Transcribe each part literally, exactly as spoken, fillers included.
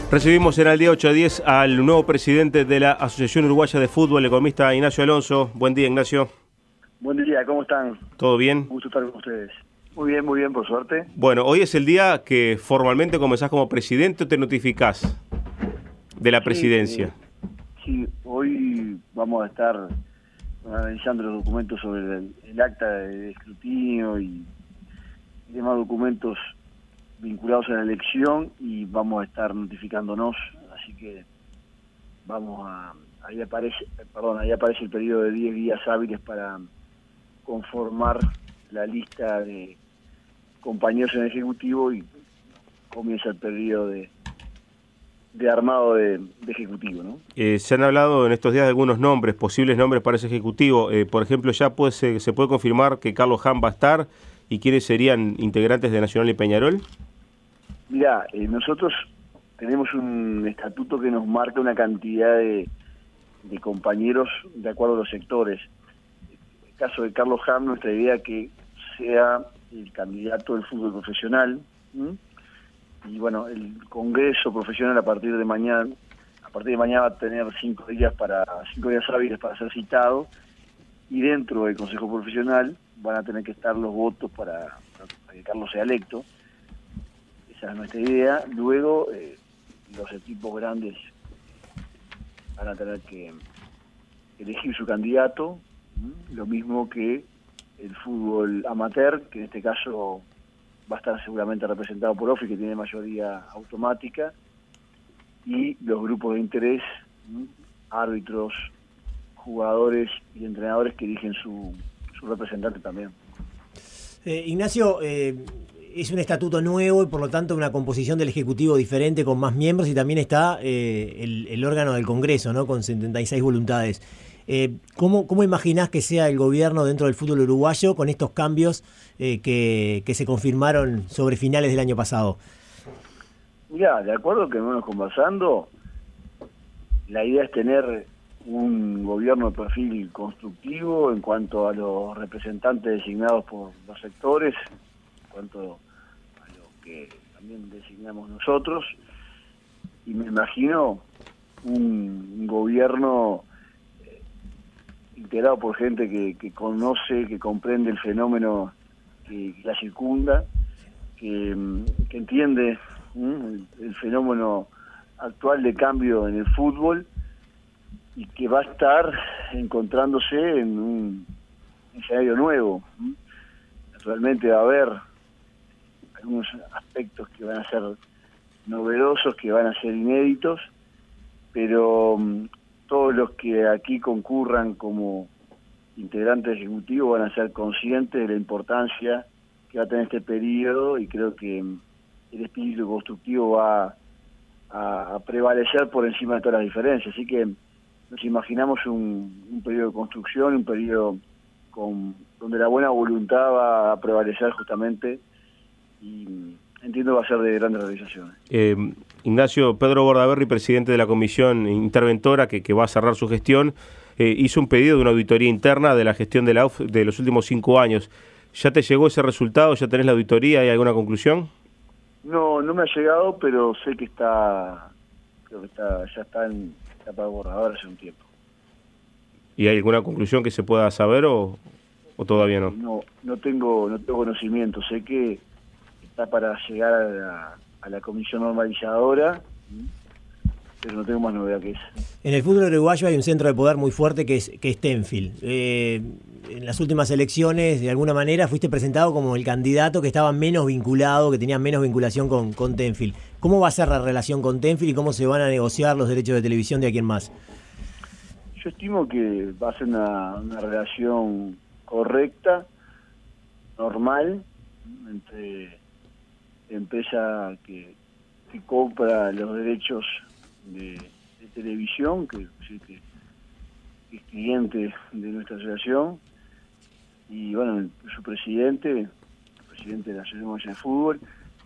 Recibimos en el día ocho a diez al nuevo presidente de la Asociación Uruguaya de Fútbol, el economista Ignacio Alonso. Buen día, Ignacio. Buen día, ¿cómo están? ¿Todo bien? Un gusto estar con ustedes. Muy bien, muy bien, por suerte. Bueno, hoy es el día que formalmente comenzás como presidente o te notificás de la presidencia. Sí, eh, sí, hoy vamos a estar analizando los documentos sobre el, el acta de escrutinio y, y demás documentos vinculados a la elección y vamos a estar notificándonos, así que vamos a, ahí aparece, perdón, ahí aparece el periodo de diez días hábiles para conformar la lista de compañeros en el Ejecutivo y comienza el periodo de, de armado de, de Ejecutivo, ¿no? Eh, se han hablado en estos días de algunos nombres, posibles nombres para ese Ejecutivo. Eh, por ejemplo, ya pues, se, se puede confirmar que Carlos Ham va a estar y quiénes serían integrantes de Nacional y Peñarol. Mirá, eh, nosotros tenemos un estatuto que nos marca una cantidad de, de compañeros de acuerdo a los sectores. En el caso de Carlos Ham, nuestra idea es que sea el candidato del fútbol profesional, ¿m? Y bueno, el Congreso Profesional a partir de mañana, a partir de mañana va a tener cinco días para cinco días hábiles para ser citado, y dentro del Consejo Profesional van a tener que estar los votos para, para que Carlos sea electo. Esa es nuestra idea. Luego, eh, los equipos grandes van a tener que elegir su candidato, ¿m? Lo mismo que el fútbol amateur, que en este caso va a estar seguramente representado por OFI, que tiene mayoría automática, y los grupos de interés, ¿m? Árbitros, jugadores y entrenadores que eligen su, su representante también. Eh, Ignacio, eh, es un estatuto nuevo y por lo tanto una composición del Ejecutivo diferente con más miembros, y también está eh, el, el órgano del Congreso, ¿no?, con setenta y seis voluntades. Eh, ¿cómo, ¿Cómo imaginás que sea el gobierno dentro del fútbol uruguayo con estos cambios eh, que, que se confirmaron sobre finales del año pasado? Mirá, de acuerdo que venimos conversando, la idea es tener un gobierno de perfil constructivo en cuanto a los representantes designados por los sectores, en cuanto a lo que también designamos nosotros, y me imagino un, un gobierno eh, integrado por gente que, que conoce, que comprende el fenómeno que, que la circunda, que, que entiende ¿m? el, el fenómeno actual de cambio en el fútbol, y que va a estar encontrándose en un escenario nuevo. Naturalmente va a haber algunos aspectos que van a ser novedosos, que van a ser inéditos, pero um, todos los que aquí concurran como integrantes ejecutivos van a ser conscientes de la importancia que va a tener este periodo, y creo que um, el espíritu constructivo va a, a prevalecer por encima de todas las diferencias. Así que nos imaginamos un, un periodo de construcción, un periodo con, donde la buena voluntad va a prevalecer justamente, y entiendo va a ser de grandes realizaciones. Eh, Ignacio, Pedro Bordaberry, presidente de la comisión interventora que, que va a cerrar su gestión, eh, hizo un pedido de una auditoría interna de la gestión de la U F de los últimos cinco años. ¿Ya te llegó ese resultado? ¿Ya tenés la auditoría? ¿Hay alguna conclusión? No, no me ha llegado, pero sé que está, creo que está, ya está en etapa de borrador hace un tiempo. ¿Y hay alguna conclusión que se pueda saber o, o todavía no? No, no tengo, no tengo conocimiento. Sé que está para llegar a la, a la comisión normalizadora, pero no tengo más novedad que eso. En el fútbol uruguayo hay un centro de poder muy fuerte que es, que es Tenfield. Eh, en las últimas elecciones, de alguna manera, fuiste presentado como el candidato que estaba menos vinculado, que tenía menos vinculación con, con Tenfield. ¿Cómo va a ser la relación con Tenfield y cómo se van a negociar los derechos de televisión de aquí en más? Yo estimo que va a ser una, una relación correcta, normal, entre empresa que, que compra los derechos de, de televisión, que, que, que es cliente de nuestra asociación, y bueno, su presidente, el presidente de la Asociación de Fútbol.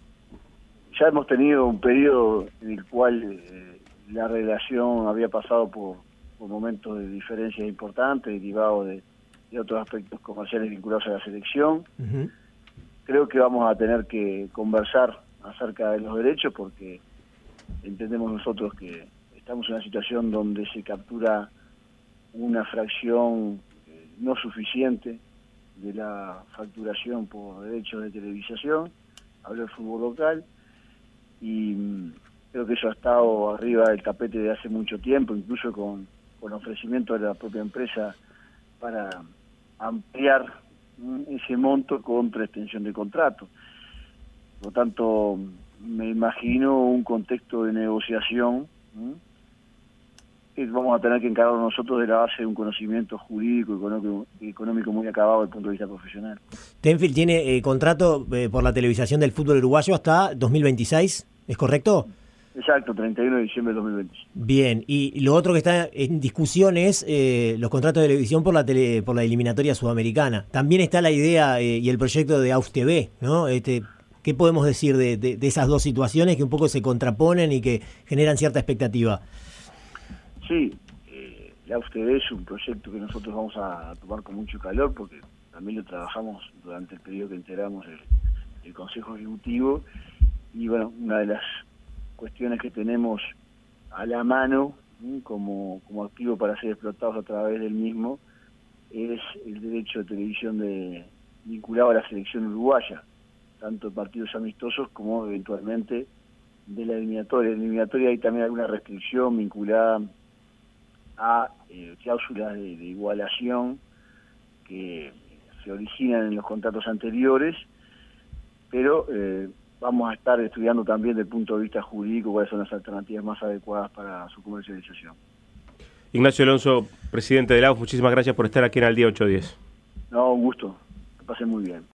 Ya hemos tenido un periodo en el cual eh, la relación había pasado por, por momentos de diferencias importantes, derivados de, de otros aspectos comerciales vinculados a la selección. Uh-huh. Creo que vamos a tener que conversar acerca de los derechos, porque entendemos nosotros que estamos en una situación donde se captura una fracción eh, no suficiente de la facturación por derechos de televisación, hablo del fútbol local, y mm, creo que eso ha estado arriba del tapete de hace mucho tiempo, incluso con, con ofrecimiento de la propia empresa para ampliar mm, ese monto contra extensión de contrato. Por lo tanto, me imagino un contexto de negociación ¿sí? que vamos a tener que encargar nosotros de la base de un conocimiento jurídico económico, económico muy acabado desde el punto de vista profesional. Tenfield tiene eh, contrato eh, por la televisación del fútbol uruguayo hasta dos mil veintiséis, ¿es correcto? Exacto, treinta y uno de diciembre de dos mil veinte. Bien, y lo otro que está en discusión es eh, los contratos de televisión por la tele, por la eliminatoria sudamericana. También está la idea eh, y el proyecto de AUF T V, ¿no? Este, ¿qué podemos decir de, de, de esas dos situaciones que un poco se contraponen y que generan cierta expectativa? Sí, eh, la AUF T V es un proyecto que nosotros vamos a tomar con mucho calor porque también lo trabajamos durante el periodo que integramos el, el Consejo Ejecutivo y bueno, una de las cuestiones que tenemos a la mano ¿sí? como, como activo para ser explotados a través del mismo es el derecho de televisión de, vinculado a la selección uruguaya, tanto partidos amistosos como eventualmente de la eliminatoria. En la eliminatoria hay también alguna restricción vinculada a eh, cláusulas de, de igualación que se originan en los contratos anteriores, pero eh, vamos a estar estudiando también desde el punto de vista jurídico cuáles son las alternativas más adecuadas para su comercialización. Ignacio Alonso, presidente de la AUF, muchísimas gracias por estar aquí en Al Día ocho diez. No, un gusto. Que pasen muy bien.